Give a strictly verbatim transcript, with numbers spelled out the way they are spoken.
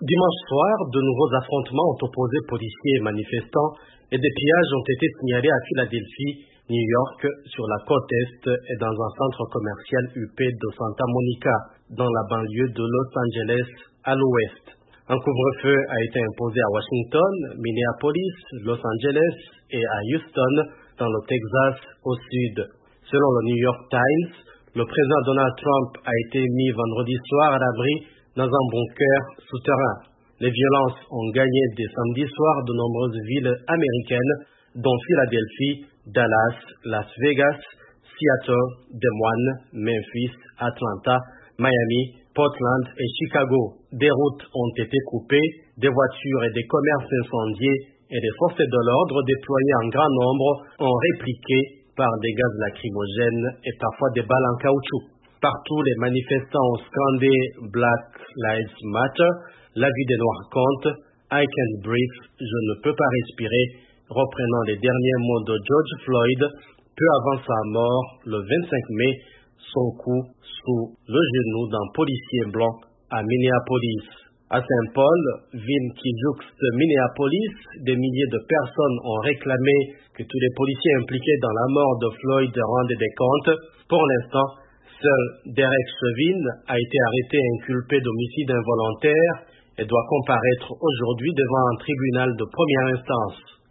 Dimanche soir, de nouveaux affrontements ont opposé policiers et manifestants et des pillages ont été signalés à Philadelphie, New York, sur la côte Est et dans un centre commercial huppé de Santa Monica, dans la banlieue de Los Angeles, à l'ouest. Un couvre-feu a été imposé à Washington, Minneapolis, Los Angeles et à Houston, dans le Texas, au sud. Selon le New York Times, le président Donald Trump a été mis vendredi soir à l'abri dans un bunker souterrain. Les violences ont gagné dès samedi soir de nombreuses villes américaines, dont Philadelphie, Dallas, Las Vegas, Seattle, Des Moines, Memphis, Atlanta, Miami, Portland et Chicago. Des routes ont été coupées, des voitures et des commerces incendiés et les forces de l'ordre déployées en grand nombre ont répliqué par des gaz lacrymogènes et parfois des balles en caoutchouc. Partout, les manifestants ont scandé Black Lives Matter, la vie des Noirs compte, I can't breathe, je ne peux pas respirer, reprenant les derniers mots de George Floyd, peu avant sa mort, le vingt-cinq mai, son coup sous le genou d'un policier blanc à Minneapolis. À Saint-Paul, ville qui jouxte Minneapolis, des milliers de personnes ont réclamé que tous les policiers impliqués dans la mort de Floyd rendent des comptes. Pour l'instant, seul Derek Chauvin a été arrêté et inculpé d'homicide involontaire et doit comparaître aujourd'hui devant un tribunal de première instance.